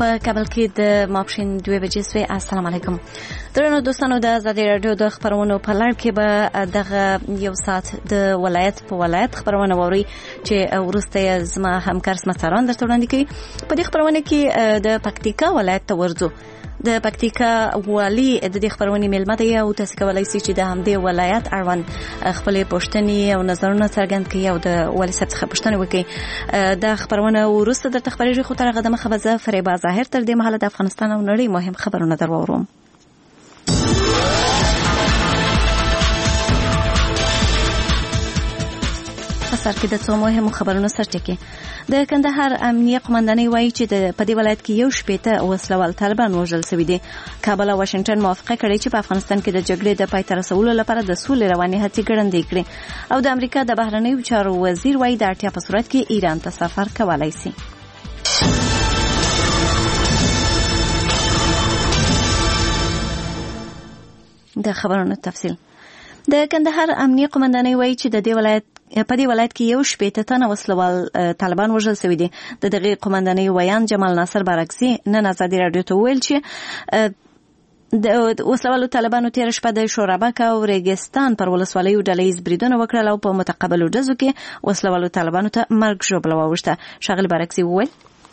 په کابل کې د ماپښین 2 بجې سوی. السلام علیکم درنو دوستانو، د ازادي رادیو د خبرونو په لړ کې به دغه یو ساعت د ولایت په ولایت خبرونه ووري چې ورسته زما همکار سمساران درته وړاندې کوي. په دې خبرونه کې د پکتیکا ولایت ته ورځو. د پکتیکا والی د دې خبرونې میلمه دی او تاسو کولای شئ چې د همدې ولایت اړوند خپل پوښتنې او نظرونه څرګند کړئ او د والي صاحب څخه پوښتنه وکړئ. د خبرونه ورسته درته خبرېږي، خو تر هغه دمه خبره فریبا ظاهر تر دې مهاله د افغانستان او نړۍ مهم خبرونه درواوروم. سر کې د څو مهمو خبرونو سرټکی. د کندهار امنیه قومندانۍ وایي چې په دې ولایت کې 1 وسلوال طالبان وژل شوي دي. کابل او واشنگټن موافقه کړې چې په افغانستان کې د جګړې د پای ته رسولو لپاره د سولې روانې هڅې ګړندۍ کړي. او د امریکا د بهرنیو چارو وزیر وایي د اړتیا په صورت کې ایران ته سفر کولای شي. د خبرونو تفصیل. د کندهار امنیه قومندانۍ وایي چې په دې ولایت کې 1 تنه وسلوال طالبان وژل شوي دي. د دغه قومندانۍ ویان جمال ناصر بارکزي نن ازادي رادیو ته ویل چې د وسلوالو طالبانو تیر شپه د شورابک او ریګستان پر ولسوالیو ډلهیز بریدونه وکړل او په متقابلو ډزو کې وسلوالو طالبانو ته مرګ ژوبله واوښته. ښاغلي بارکزي وویل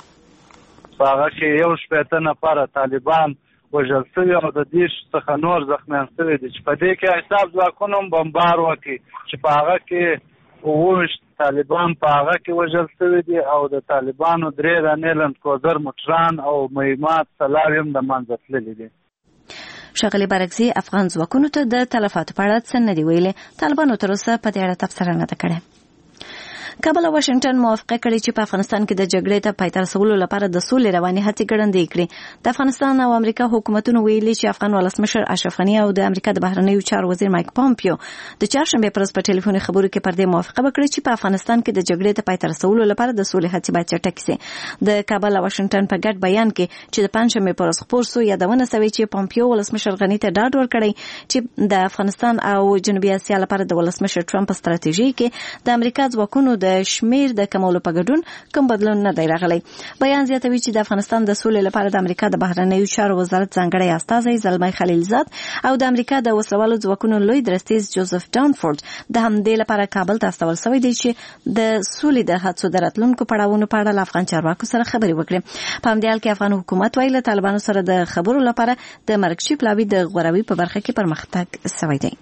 هغه کې 1 تنه پر طالبان وژل شوي او د دې څخه نور زخمیان شوي دي چې په دې کې حساب ځواکونه هم بمبار وکړي چې په هغه کې 20 طالبان په هغه کې وژل شوي دي او د طالبانو 3 رانې لنډکوزر موټران او مهمات سلاوي هم د منځه تللي دي. ښاغلي بارکزي افغان ځواکونو ته د تلفاتو په اړه څه نه دي ویلي. طالبانو تر اوسه په دې اړه تبصره نه ده کړې. کابل او واشنگټن موافقه کړې چې په افغانستان کې د جګړې ته پای ته رسولو لپاره د سولې روانې هڅې ګړندۍ کړي. د افغانستان او امریکا حکومتونو ویلي چې افغان ولسمشر اشرف غني او د امریکا د بهرنیو چارو وزیر مایک پومپیو د چهارشنبې پر ورځ په ټلیفوني خبرو کې پر دې موافقه وکړه چې په افغانستان کې د جګړې ته پای ته رسولو لپاره د سولې هڅې باید چټکې شي. د کابل او واشنگټن په ګډ بیان کې چې د پنځشنبې پر ورځ خپور شو یادونه شوې چې پومپیو ولسمشر غني ته ډاډ ورکړی چې د افغانستان او جنوبي اسیا لپاره د ولسمشر ټرمپ ستراتیژي کې د امریکا ځواکونو د شمیر د کمولو په ګډون کوم بدلون نه دی راغلی. بیان زیاتوي چې د افغانستان د سولې لپاره د امریکا د بهرنیو چارو وزارت ځانګړی استازی زلمی خلیلزاد او د امریکا د وسلوالو ځواکونو لوی درستیز جوزف ډانفورد د همدې لپاره کابل ته استول شوی دی چې د سولې د هڅو د راتلونکو پړاوونو په اړه له افغان چارواکو سره خبرې وکړي. په همدې حال کې افغان حکومت وایي له طالبانو سره د خبرو لپاره د مرکزي پلاوي د غوروي په برخه کې پرمختګ شوی دی.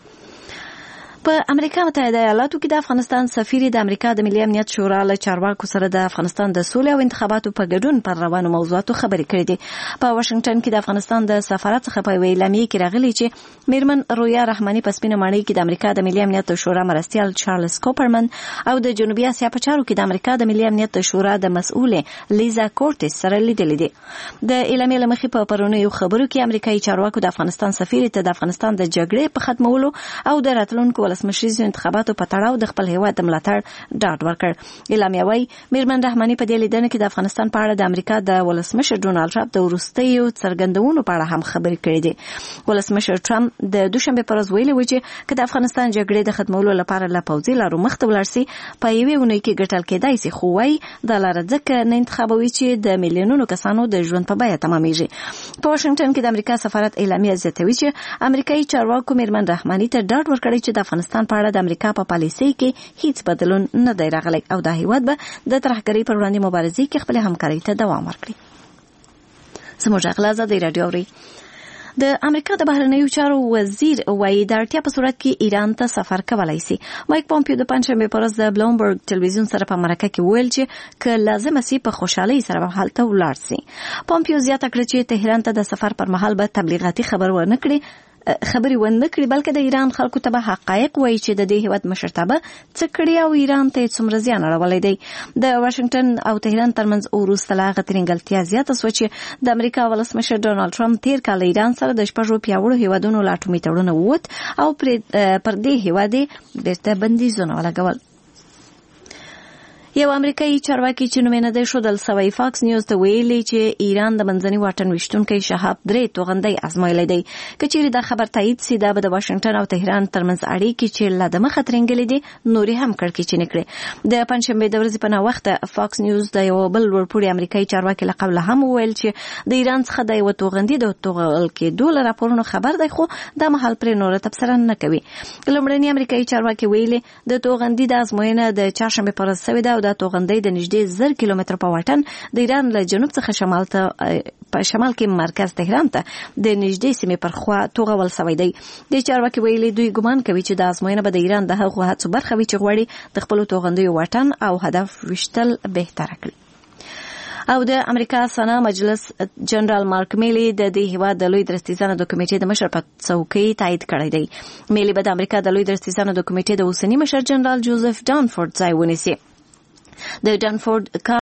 په امریکا متحده ایالاتو کې د افغانستان سفیر د امریکا د ملي امنیت شورا له چارواکو سره د افغانستان د سولې او انتخاباتو په ګډون پر روانو موضوعاتو خبرې کړې دي. په واشنگټن کې د افغانستان د سفارت څخه په اعلامیه کې راغلي چې میرمن رویا رحماني په سپینه ماڼۍ کې د امریکا د ملي امنیت شورا مرستیال چارلز کوپرمن او د جنوبي اسیا په چارو کې د امریکا د ملي امنیت شورا د مسؤل لیزا کورټس سره لیدلې دي. د اعلامیې لمخې په پرونیو خبرو کې امریکایي چارواکو د افغانستان سفیر ته د افغانستان د جګړې په ختمولو او د راتلونکو ولسمشریزو انتخاباتو په تړاو د خپل هیواد د ملاتړ ډاډ ورکړ. اعلامیه وايي میرمن رحماني په دې لیدنه کې د افغانستان په اړه د امریکا د ولسمشر ډونالډ ټرمپ د وروستیو څرګندونو په اړه هم خبرې کړې دي. ولسمشر ټرمپ د دوشنبه پر ورځ ویلي و چې که د افغانستان جګړې د ختمولو لپاره له پوځي لارو مخته ولاړ شي په یوې اونۍ کې ګټل کېدای شي، خو وايي دا لاره ځکه نه انتخابوي چې د میلیونونو کسانو د ژوند په بیه تمامېږي. په واشنگټن کې د امریکا سفارت اعلامیه زیاتوي چې امریکایي چارواکو میرمن رحماني ته ډاډ ورکړی چې د افغانستان په اړه د امریکا په پالیسۍ کې هیڅ بدلون نه دی راغلی او دا هیواد به د ترهګرۍ پر وړاندې مبارزې کې خپل همکارۍ ته دوام ورکړي. زموږ اغلا ازادي رادیو اوري. د امریکا د بهرنیو چارو وزیر وایي د اړتیا په صورت کې ایران ته سفر کولای شي. مایک پومپیو د پنځشنبې پر ورځ د بلومبرګ ټلویزیون سره په مرکه کې ویل چې که لازم شي په خوشحالۍ سره به هلته ولاړ شي. پومپیو زیاته کړه چې تهران ته د سفر پر مهال به تبلیغاتي خبرې ونه کړي بلکې د ایران خلکو ته به حقایق وایي چې د دې هیواد مشرتابه څه کړي او ایران ته څومره زیان اړولی دی. د واشنگټن او تهران ترمنځ وروسته له هغه ترینګلتیا زیاته شوه چې د امریکا ولسمشر ډونالډ ټرمپ تیر کال ایران سره د 6 پیاوړو هیوادونو له اټومي تړون ووت او پر دې هیواد بیرته بندیزونه ولګول. یو امریکایي چارواکي چې نوم یې نه دی ښودل سوی فاکس نیوز ته ویلي چې ایران د منځني واټن ویشتونکي شهاب 3 توغندۍ ازمایلی دی. که چیرې دا خبر تایید سي دا به د واشنګټن او تهران ترمنځ اړیکې چې له دمخه ترنګلې دي نورې هم کړکېچنې کړې. د پنځشنبې د ورځې په ناوخته فاکس نیوز د یو بل لوړپوړي امریکایي چارواکي له قبله هم وویل چې د ایران څخه د یو توغندي د توغل کېدو له راپورونو خبر دی خو دا مهال پرې نوره تبصره نه کوي. لومړني امریکایي چارواکي ویلي د توغندي د ازموینه د چهارشنبې پر ورځ شوې ده او د توغندۍ د نږدې 1000 کیلومتر په واټن د ایران له جنوب څخه شمال کې مرکز تهران ته د نږدې سیمې پر خوا توغول شوی دی. د چارواکي ویلي دوی ګمان کوي چې د ازموینه به د ایران د هغو هڅو برخه وي چې غواړي د خپلو توغندیو واټن او هدف ویشتل بهتره کړي. او د امریکا سنا مجلس جنرال مارک میلی د دې هیواد د لوی درستیزانو د کمیټې د مشر په څوکۍ تایید کړی دی. میلی به د امریکا د لوی درستیزانو د کمیټې د اوسنی مشر جنرال جوزف ډانفورد ځای ونیسي. د ډانفورد